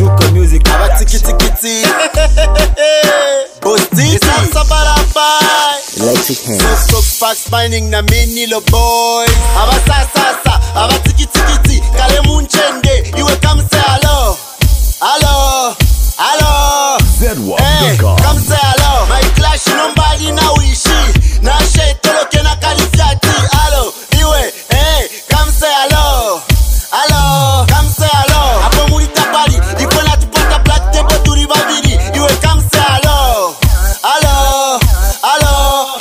Zuko Music Abatikiti Bostiti Electric Hands So Fax Mining na mini lo boy Abasasa abatikiti Kale munchende iwe kamse alo Alo ZWAP.com Come say hello. My clash nombali na wishi. Na she toloke na kalifiati. Hello, iwe, come say hello. Hello, come say hello. Apo mulita pali, iko na tupata black table turi babiri. Iwe come say hello. Hello.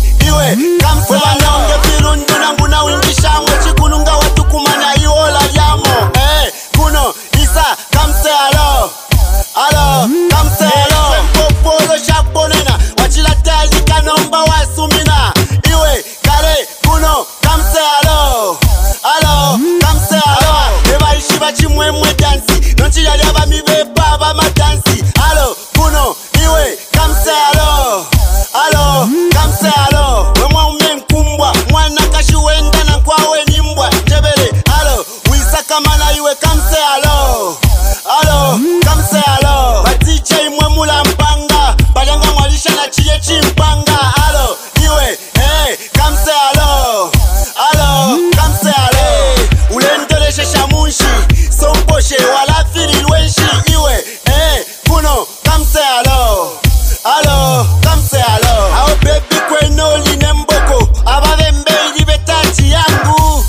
Iwe, come say hello. Nge firundu na nguna wingisha mwechi kununga watu kumanya iwola yamo. Kuno, isa, come say hello. Hello, come say hello. Polo shabonena, wachila tali kanomba wasumina. Iwe, kare, kuno, come say hello. Hello, come say hello. Eba ishiba chimwe dansi. Nonchi yali aba mibe baba madansi. Hello, kuno, iwe, come say hello. Hello, come say hello. Wemwa umenkumbwa, mwana kashi wenda na kwawe nimbwa. Jebele, hello, wisa kamana iwe, come say hello. Hello, come say hello. Batiche imwe mula mpanga. Balanga mwalisha na chiye chimpanga. Hello, iwe, come say hello. Hello, come say hello. Ulendoleshe shamunshi. Somposhe wala fili lwenshi. Iwe, kuno, come say hello. Hello, come say hello. Ao baby kweno linemboko. Abavembe ilibe tachi yangu.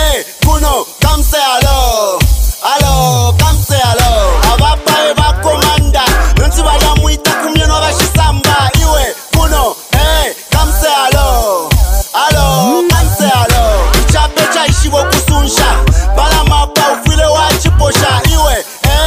Kuno, come say hello. Hello, come say hello. Ababa eba komanda. Nonsi bada muita kumyeno abashisamba. Iwe, kuno, come say hello. Hello, come say hello. Ichape cha ishibo kusunsha. Bala mapa ufile wachiposha. Iwe,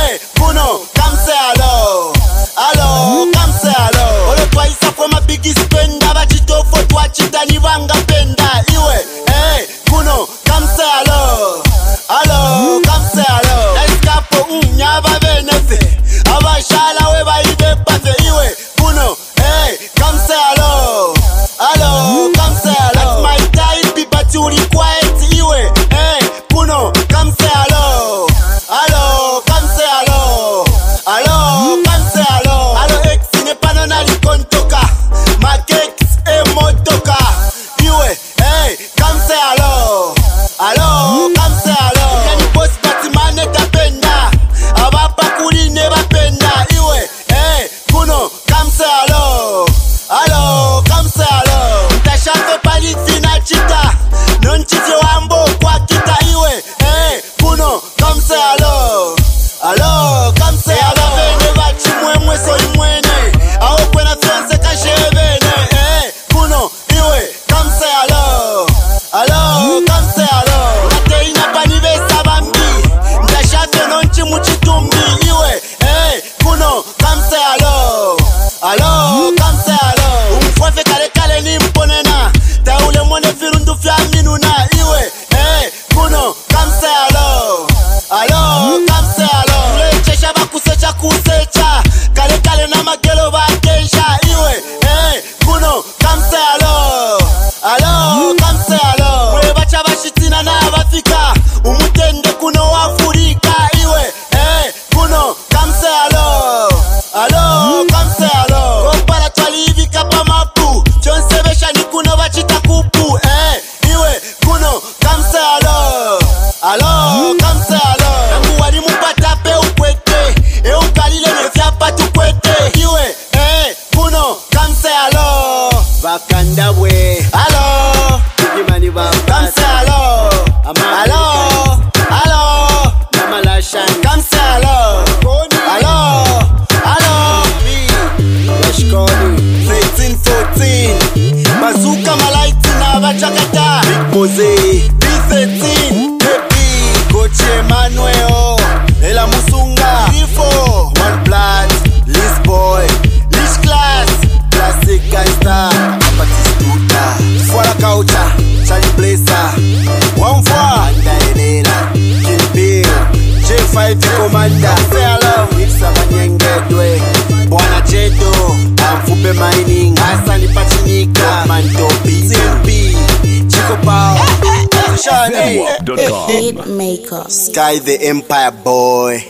kuno, come say hello. Hello, come say hello. Ole twaisa kwa mabigi spenda. Bachitofo twachita nivanga penda. Iwe, kuno, come say hello. Hello, come say hello. Eskapo nyaba benefe. Abashala we baibe pase. Iwe, kuno, come say hello. Hello, come say hello. That's my type, but you require iwe. Kuno, come say hello. Hello, come say hello. Hello, come say hello. Hello, ex ne panona likontoka. My cakes motoka. Iwe, come say hello. Hello, come say hello. Kani boss batimane tapenda. Abapa kuline bapenda. Iwe, kuno, come say hello. Hello, come say hello. Mtashafe pali fina chita. Non chiti wambo kwa kita. Iwe, kuno, come say hello. Hello, come say hello. Vene bachi mwe so imwene. Aho kwena fiance kashevene. Kuno, iwe, come say hello. Hello, come say hello. Nate ina panibe sabambi. Mtashafe nonchi muchitumbi. Iwe, kuno, come say hello. Hello, come say hello. Umfwafe kale ni mponena. Taule mwone firundu fya minuna. Iwe, kuno, come say hello. Hello, come say hello. Ulechesha kusecha. Kale na magelo bakesha. Iwe, kuno, come say hello. Hello, come say hello. Mwe bacha bashitina na abafika. Umutende kuno wafurika. Iwe, kuno, come say hello. Hello, come say hello. Kompara twalivi kapa mapu. Chonsebesha ni kuno bachita kupu. Iwe, kuno, come say hello. Hello, come say hello. Nangu wali mupata pe ukwete. Ukalile nefyapa tukwete. Iwe, kuno, come say hello. Bakanda we. Hello, Igimani Bamba. Come say hello. Hello. Namalashan. Come say hello. Hello. Washkoni. 13-14. Bazooka malaiti na bachakata. Big Mose. B13. Baby. Coach Emmanuel. Ela Musunga. Grifo. One Blood. Liz Boy. Lish Class. Classic Gangsta. Batistuta. Fora Kaucha. Charlie Blazer. One fois. Anda Elena. Kill Bill. J5 Commander. Say hello. Iksa Banyengedwe. Bwana Jedo. Amfupe Mining. Asani Pachinika. Mantopi. CMP. Chico Pao. ZWAP.com Beat Maker. Sky the Empire Boy.